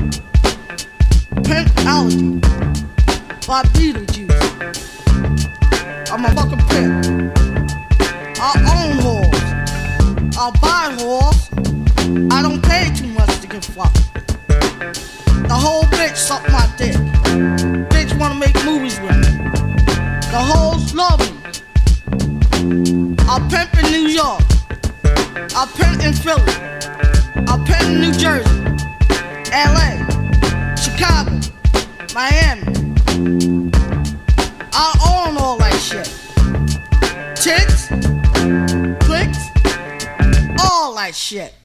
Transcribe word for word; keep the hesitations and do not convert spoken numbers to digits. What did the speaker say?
Pimpology by Beetlejuice. I'm a fucking pimp. I own whores. I buy whores. I don't pay too much to get fucked. The whole bitch suck my dick. Bitch wanna make movies with me. The hoes love me. I pimp in New York. I pimp in Philly. I pimp in New Jersey, L A, Chicago, Miami. I own all that shit. Tits, clicks, all that shit.